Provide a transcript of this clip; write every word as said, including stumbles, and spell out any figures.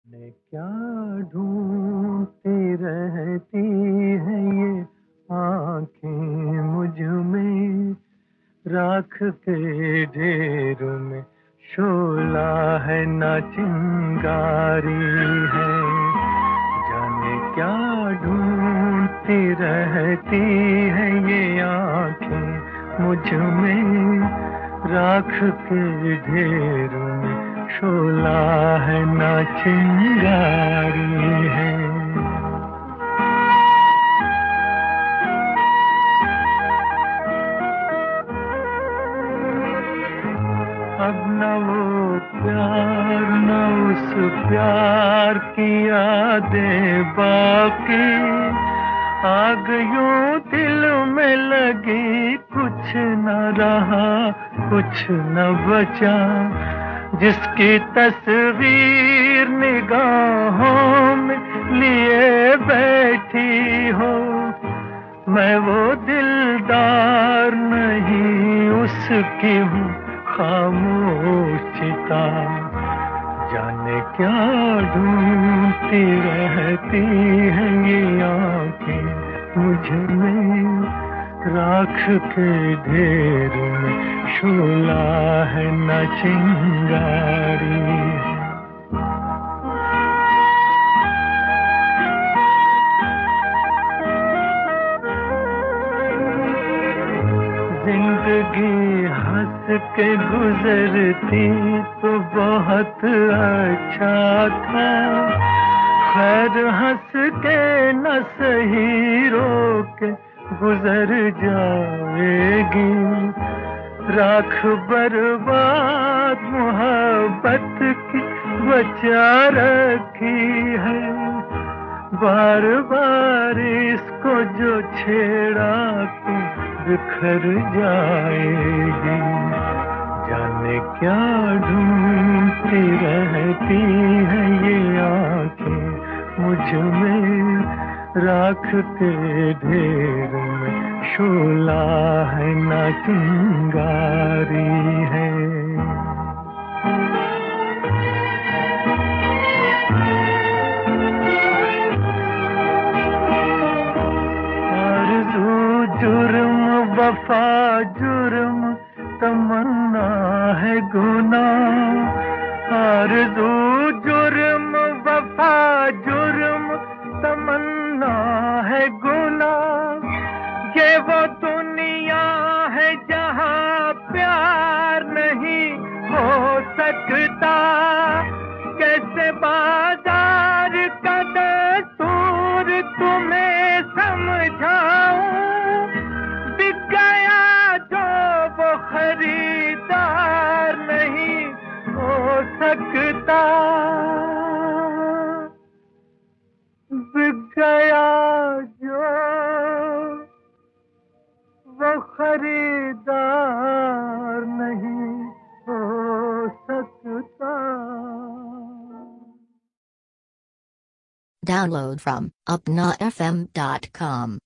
ने क्या ढूंढती रहती है ये आंखें मुझ में, राख के ढेर में शोला है ना चिंगारी है। जाने क्या ढूंढती रहती है ये आंखें मुझ में, राख के ढेर में शोला है ना चिंगारी है। अब न वो प्यार न उस प्यार की यादें बाकी, आग यूं दिल में लगी, कुछ न रहा कुछ न बचा। जिसकी तस्वीर निगाहों में लिए बैठी हो, मैं वो दिलदार नहीं उसकी हूँ खामोश चिता। जाने क्या ढूंढती रहती है ये आंखें मुझ में, राख के ढेर में शोला है न चिंगारी है। जिंदगी हंस के गुजरती तो बहुत अच्छा था, खैर हंस के न सही रो के गुजर जाएगी। राख बर्बाद मोहब्बत की बचा रखी है, बार बार इसको जो छेड़ा तो बिखर जाएगी। जाने क्या ढूंढती रहती है ये आंखें मुझ में, राख के ढेर में शोला है ना चिंगारी है। जुर्म वफा जुर्म तमन्ना है गुनाह, आरज़ू जुर्म वफा जुर्म तमन्ना है गुनाह। ये वो दुनिया है जहाँ प्यार नहीं हो सकता, कैसे बाजार का दस्तूर तुम्हें समझाऊं। बिक गया जो वो खरीदार नहीं हो सकता, बिक गया जो वो खरीदार नहीं हो सकता। Download from upna f m dot com.